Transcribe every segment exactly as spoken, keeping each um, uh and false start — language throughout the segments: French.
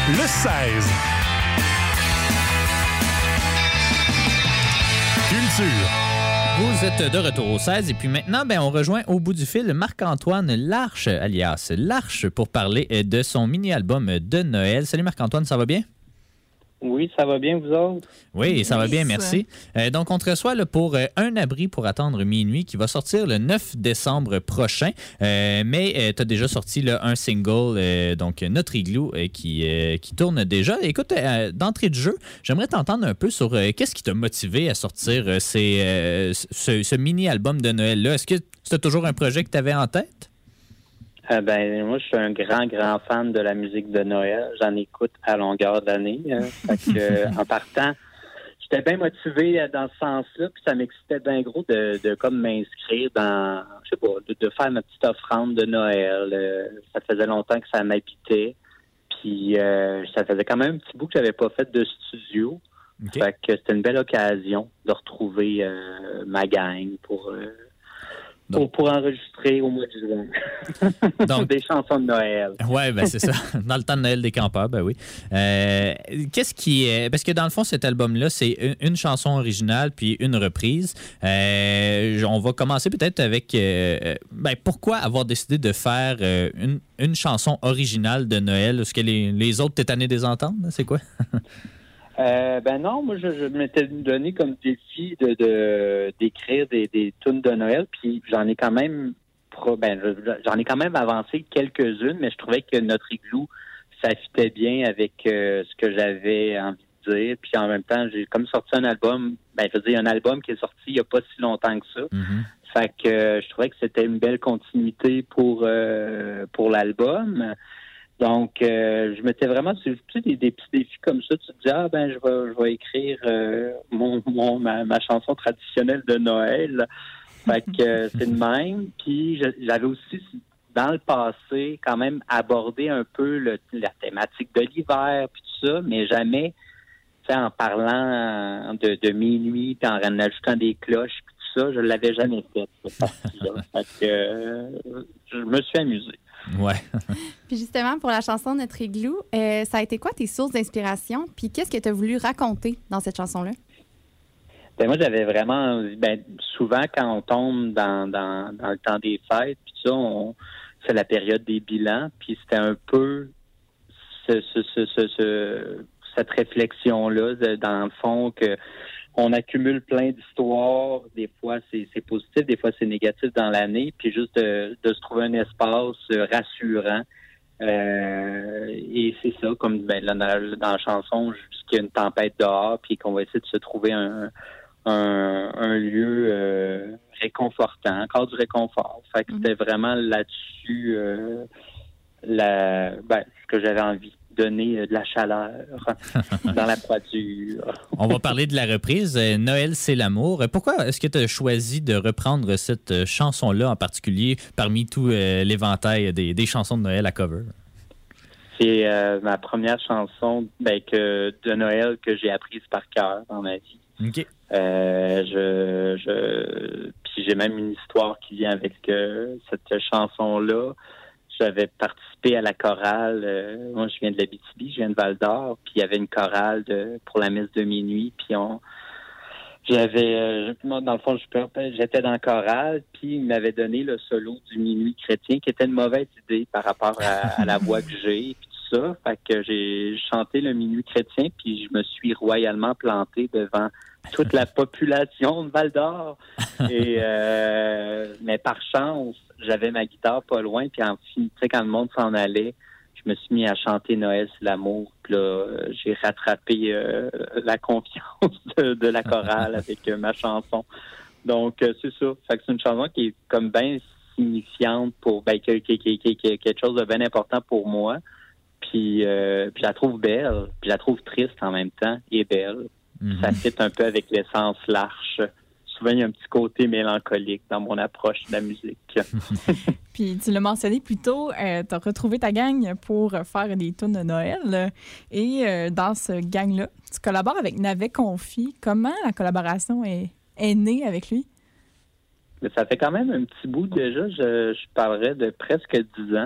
le seize. Culture. Vous êtes de retour au seize et puis maintenant, ben, on rejoint au bout du fil Marc-Antoine Larche, alias Larche, pour parler de son mini-album de Noël. Salut Marc-Antoine, ça va bien? Oui, ça va bien, vous autres? Oui, ça va bien, merci. Euh, donc, on te reçoit là, pour euh, Un abri pour attendre minuit qui va sortir le neuf décembre prochain. Euh, mais euh, tu as déjà sorti là, un single, euh, donc Notre Igloo, euh, qui, euh, qui tourne déjà. Écoute, euh, d'entrée de jeu, j'aimerais t'entendre un peu sur euh, qu'est-ce qui t'a motivé à sortir euh, ces, euh, ce, ce mini-album de Noël-là. Est-ce que c'était toujours un projet que tu avais en tête? Euh, ben, moi, je suis un grand, grand fan de la musique de Noël. J'en écoute à longueur d'année. Hein. Fait que, euh, en partant, j'étais bien motivé dans ce sens-là, puis ça m'excitait bien gros de, de comme m'inscrire dans, je sais pas, de, de faire ma petite offrande de Noël. Euh, ça faisait longtemps que ça m'habitait. Puis euh, ça faisait quand même un petit bout que j'avais pas fait de studio. Okay. Fait que c'était une belle occasion de retrouver euh, ma gang pour... Euh, Donc, pour, pour enregistrer au mois de juin. Donc, des chansons de Noël. Oui, ben c'est ça. Dans le temps de Noël des campeurs, ben oui. Euh, qu'est-ce qui est... Parce que dans le fond, cet album-là, c'est une, une chanson originale puis une reprise. Euh, on va commencer peut-être avec... Euh, ben, pourquoi avoir décidé de faire euh, une, une chanson originale de Noël? Est-ce que les, les autres, t'es tanné des entendre? C'est quoi? Euh, ben non, moi je, je m'étais donné comme défi de, de d'écrire des, des tunes de Noël, puis j'en ai quand même pro, ben j'en ai quand même avancé quelques-unes, mais je trouvais que Notre Igloo, ça fitait bien avec euh, ce que j'avais envie de dire, puis en même temps j'ai comme sorti un album, ben je veux dire un album qui est sorti il y a pas si longtemps que ça, mm-hmm. Fait que euh, je trouvais que c'était une belle continuité pour euh, pour l'album. Donc, euh, je m'étais vraiment, tu sais, des, des petits défis comme ça. Tu te dis, ah ben, je vais, je vais écrire euh, mon, mon ma, ma chanson traditionnelle de Noël. Fait que euh, c'est de même. Puis, j'avais aussi, dans le passé, quand même abordé un peu le, la thématique de l'hiver, puis tout ça, mais jamais, tu sais, en parlant de, de minuit, puis en ajoutant des cloches, puis tout ça, je l'avais jamais fait, cette partie-là. Fait que euh, je me suis amusé. Ouais. Puis justement, pour la chanson Notre Igloo, euh, ça a été quoi tes sources d'inspiration? Puis qu'est-ce que tu as voulu raconter dans cette chanson-là? Ben moi, j'avais vraiment... Ben, souvent, quand on tombe dans, dans, dans le temps des fêtes, puis ça, on, c'est la période des bilans, puis c'était un peu ce, ce, ce, ce, ce, cette réflexion-là, dans le fond, que on accumule plein d'histoires. Des fois, c'est, c'est positif, des fois, c'est négatif dans l'année. Puis juste de, de se trouver un espace rassurant. Euh, et c'est ça, comme ben, là, dans, dans la chanson, jusqu'il y a une tempête dehors, puis qu'on va essayer de se trouver un, un, un lieu euh, réconfortant, encore du réconfort. Fait que mm-hmm. c'était vraiment là-dessus euh, la, ben, ce que j'avais envie. Donner de la chaleur dans la poiture. On va parler de la reprise. Noël, c'est l'amour. Pourquoi est-ce que tu as choisi de reprendre cette chanson-là en particulier parmi tout euh, l'éventail des, des chansons de Noël à cover? C'est euh, ma première chanson ben, que, de Noël que j'ai apprise par cœur dans ma vie. OK. Euh, je, je, puis j'ai même une histoire qui vient avec euh, cette chanson-là. J'avais participé à la chorale. Euh, moi, je viens de l'Abitibi, je viens de Val-d'Or. Puis il y avait une chorale de, pour la messe de minuit. Puis on, j'avais, euh, moi, dans le fond, je, j'étais dans la chorale. Puis il m'avait donné le solo du minuit chrétien, qui était une mauvaise idée par rapport à, à la voix que j'ai. Puis tout ça. Fait que j'ai chanté le minuit chrétien. Puis je me suis royalement planté devant toute la population de Val-d'Or. Et euh, mais par chance, j'avais ma guitare pas loin, puis en tu sais, quand le monde s'en allait, je me suis mis à chanter Noël, c'est l'amour. Puis là, j'ai rattrapé euh, la confiance de, de la chorale avec euh, ma chanson. Donc, euh, c'est ça. Fait que c'est une chanson qui est comme bien signifiante pour ben, qui, qui, qui, qui, qui est quelque chose de bien important pour moi. Puis, euh, puis je la trouve belle, puis je la trouve triste en même temps, et belle. Mm-hmm. Ça fit un peu avec l'essence Larche. Souvent, il y a un petit côté mélancolique dans mon approche de la musique. Puis, tu l'as mentionné plus tôt, euh, tu as retrouvé ta gang pour faire des tunes de Noël. Et euh, dans ce gang-là, tu collabores avec Navet Confi. Comment la collaboration est, est née avec lui? Mais ça fait quand même un petit bout déjà. Je, je parlerais de presque dix ans.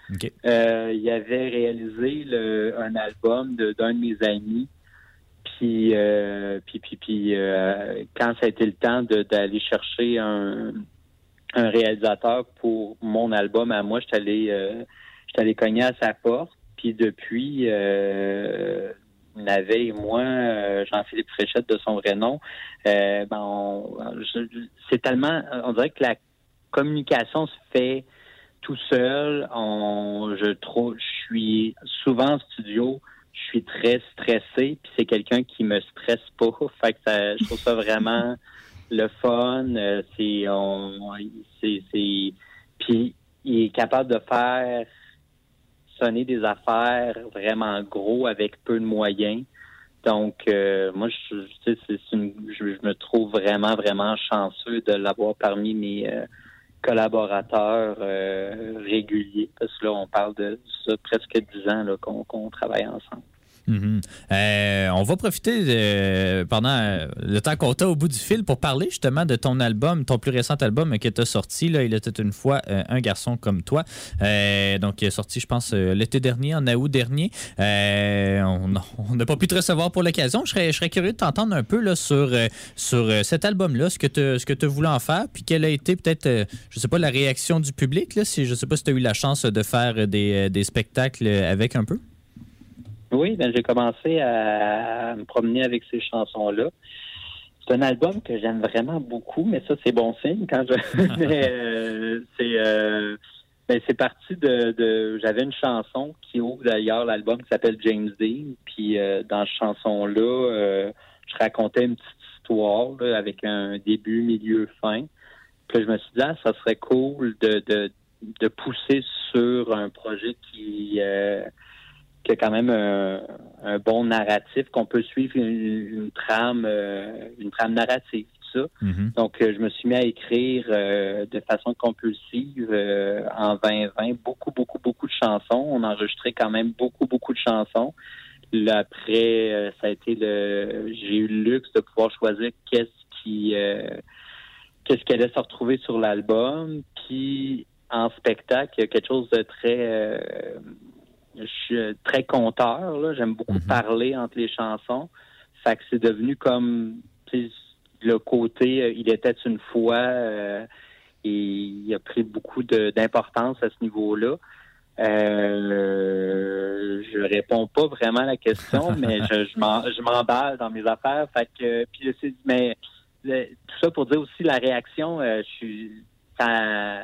Okay. Euh, il avait réalisé le, un album de, d'un de mes amis. Puis, euh, puis, puis, puis euh, quand ça a été le temps de, d'aller chercher un, un réalisateur pour mon album à moi, je suis allé, euh, j'étais allé cogner à sa porte. Puis depuis, euh, Navet et moi, euh, Jean-Philippe Fréchette de son vrai nom, euh, ben on, je, c'est tellement, on dirait que la communication se fait tout seul. On, je trouve, je suis souvent en studio, je suis très stressé, puis c'est quelqu'un qui me stresse pas. Fait que ça, je trouve ça vraiment le fun. Euh, c'est, on, c'est, c'est, puis il est capable de faire sonner des affaires vraiment gros avec peu de moyens. Donc, euh, moi, je, je, c'est une, je, je me trouve vraiment, vraiment chanceux de l'avoir parmi mes euh, collaborateurs euh, réguliers. Parce que là, on parle de ça presque dix ans là, qu'on, qu'on travaille ensemble. Mm-hmm. Euh, on va profiter de, pendant le temps qu'on t'a au bout du fil pour parler justement de ton album, ton plus récent album que tu as sorti. Là, il était une fois euh, un garçon comme toi. Euh, donc, il est sorti, je pense, euh, l'été dernier, en août dernier. Euh, on n'a pas pu te recevoir pour l'occasion. Je serais, je serais curieux de t'entendre un peu là, sur, euh, sur euh, cet album-là, ce que tu voulais en faire, puis quelle a été peut-être, euh, je sais pas, la réaction du public. Là, si, je sais pas si tu as eu la chance de faire des, des spectacles avec un peu. Oui, ben j'ai commencé à, à me promener avec ces chansons-là. C'est un album que j'aime vraiment beaucoup, mais ça, c'est bon signe quand je... mais, euh, c'est, euh, ben, c'est parti de, de... J'avais une chanson qui ouvre d'ailleurs l'album qui s'appelle James Dean. Puis euh, dans cette chanson-là, euh, je racontais une petite histoire là, avec un début, milieu, fin. Puis là, je me suis dit, ah, ça serait cool de, de, de pousser sur un projet qui... Euh, qui a quand même un, un bon narratif, qu'on peut suivre une, une trame euh, une trame narrative, tout ça. Mm-hmm. Donc, euh, je me suis mis à écrire euh, de façon compulsive euh, en vingt vingt beaucoup, beaucoup, beaucoup de chansons. On a enregistré quand même beaucoup, beaucoup de chansons. Là, après, euh, ça a été le... J'ai eu le luxe de pouvoir choisir qu'est-ce qui... Euh, qu'est-ce qui allait se retrouver sur l'album. Puis, en spectacle, il y a quelque chose de très... Euh, je suis très conteur, là. J'aime beaucoup mm-hmm. parler entre les chansons. Fait que c'est devenu comme le côté euh, il était une fois euh, et il a pris beaucoup de, d'importance à ce niveau-là. Euh, je réponds pas vraiment à la question, mais je, je, m'en, je m'emballe dans mes affaires. Fait que puis c'est, mais le, tout ça pour dire aussi la réaction, euh, je suis ça,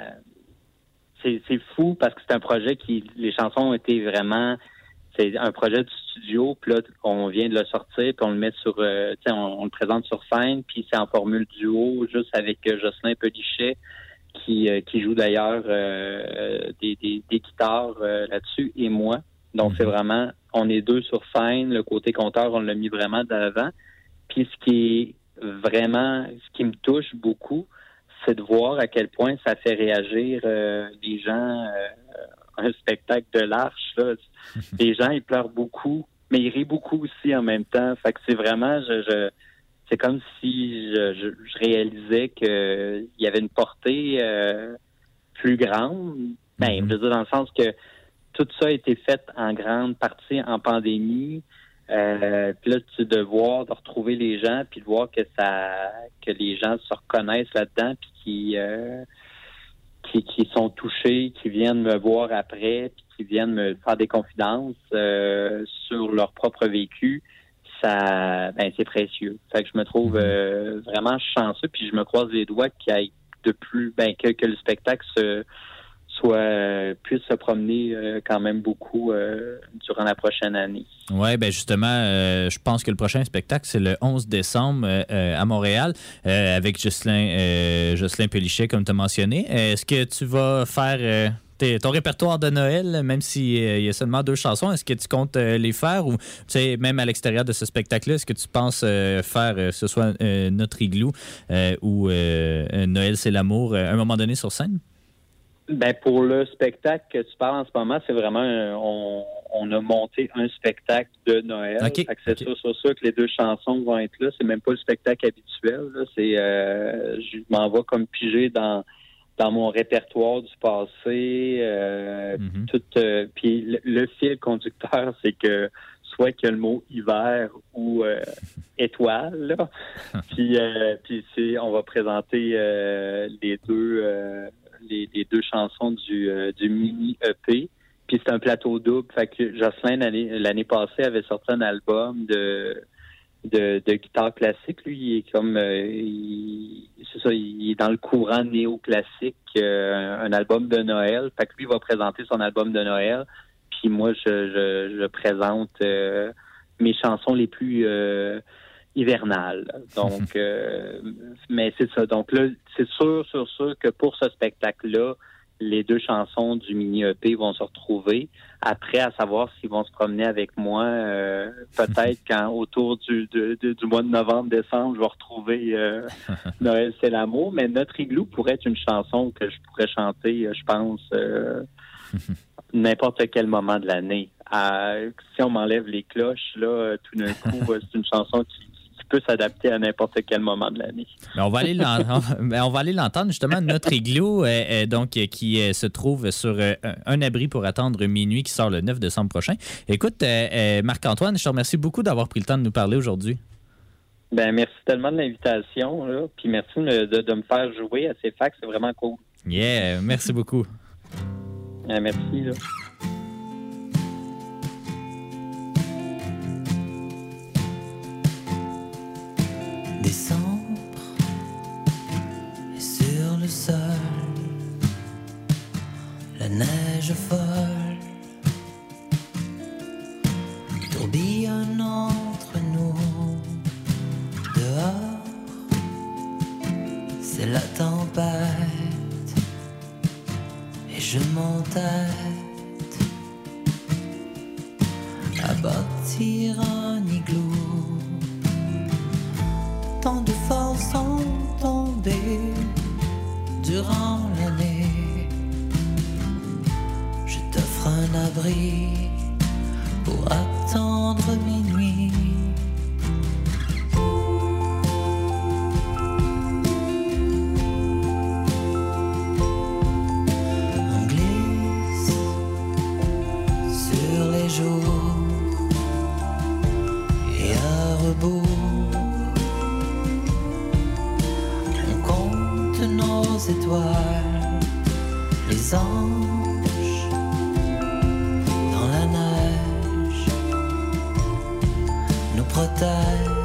C'est, c'est fou parce que c'est un projet qui... Les chansons ont été vraiment... C'est un projet de studio, puis là, on vient de le sortir, puis on le met sur... Euh, tu sais, on, on le présente sur scène, puis c'est en formule duo, juste avec euh, Jocelyn Pelichet, qui, euh, qui joue d'ailleurs euh, des, des, des guitares euh, là-dessus, et moi. Donc, mm-hmm. c'est vraiment... On est deux sur scène, le côté conteur, on l'a mis vraiment d'avant. Puis ce qui est vraiment... Ce qui me touche beaucoup, c'est de voir à quel point ça fait réagir euh, les gens. Euh, un spectacle de l'Arche, là. Les gens, ils pleurent beaucoup, mais ils rient beaucoup aussi en même temps. Fait que c'est vraiment, je, je c'est comme si je, je, je réalisais qu'il y avait une portée euh, plus grande. Ben, mm-hmm. je veux dire, dans le sens que tout ça a été fait en grande partie en pandémie. Euh, puis là, tu de voir, de retrouver les gens, puis de voir que ça, que les gens se reconnaissent là-dedans, puis qui, euh, qui, qui sont touchés, qui viennent me voir après, puis qui viennent me faire des confidences euh, sur leur propre vécu, ça, ben c'est précieux. Fait que je me trouve euh, vraiment chanceux, puis je me croise les doigts qu'il y ait de plus, ben que, que le spectacle se soit euh, puisse se promener euh, quand même beaucoup euh, durant la prochaine année. Oui, bien justement, euh, je pense que le prochain spectacle, c'est le onze décembre euh, à Montréal euh, avec Jocelyn, euh, Jocelyn Pelichet, comme tu as mentionné. Est-ce que tu vas faire euh, tes, ton répertoire de Noël, même s'il euh, y a seulement deux chansons, est-ce que tu comptes euh, les faire ou, tu sais, même à l'extérieur de ce spectacle-là, est-ce que tu penses euh, faire, euh, ce soit euh, Notre Igloo euh, ou euh, Noël, c'est l'amour, euh, à un moment donné sur scène? Ben pour le spectacle que tu parles en ce moment, c'est vraiment un, on, on a monté un spectacle de Noël. Okay. Fait que c'est okay. sûr, sûr, sûr que les deux chansons vont être là. C'est même pas le spectacle habituel. Là. C'est euh, je m'en vais comme piger dans dans mon répertoire du passé. Euh, Mm-hmm. tout, euh, puis le, le fil conducteur, c'est que soit qu'il y a le mot hiver ou euh, étoile. Là. puis euh, puis c'est, on va présenter euh, les deux euh, les, les deux chansons du, euh, du mini E P. Puis c'est un plateau double. Fait que Jocelyn, l'année, l'année passée, avait sorti un album de De, de guitare classique. Lui, il est comme euh, il, c'est ça, il est dans le courant néoclassique, euh, un album de Noël. Fait que lui, il va présenter son album de Noël. Puis moi, je, je, je présente euh, mes chansons les plus euh, hivernales. Donc, euh, mais c'est ça. Donc là, c'est sûr, sûr, sûr que pour ce spectacle-là, les deux chansons du mini-E P vont se retrouver. Après, à savoir s'ils vont se promener avec moi, euh, peut-être quand autour du, de, de, du mois de novembre, décembre, je vais retrouver euh, Noël, c'est l'amour. Mais Notre Igloo pourrait être une chanson que je pourrais chanter, je pense, euh, n'importe quel moment de l'année. Euh, si on m'enlève les cloches, là, tout d'un coup, c'est une chanson qui peut s'adapter à n'importe quel moment de l'année. Mais on va aller l'entendre, on va aller l'entendre justement, Notre Igloo, euh, euh, donc, euh, qui euh, se trouve sur euh, un abri pour attendre minuit, qui sort le neuf décembre prochain. Écoute, euh, euh, Marc-Antoine, je te remercie beaucoup d'avoir pris le temps de nous parler aujourd'hui. Ben merci tellement de l'invitation, là, puis merci de, de, de me faire jouer à ces facs, c'est vraiment cool. Yeah, merci beaucoup. Euh, merci, là. Décembre et sur le sol la neige folle tourbillonne entre nous. Dehors c'est la tempête et je m'entête à bâtir un igloo. Tant de forces sont tombées durant l'année. Je t'offre un abri pour attendre minuit. On glisse sur les jours et à rebours. Nos étoiles, les anges dans la neige nous protègent.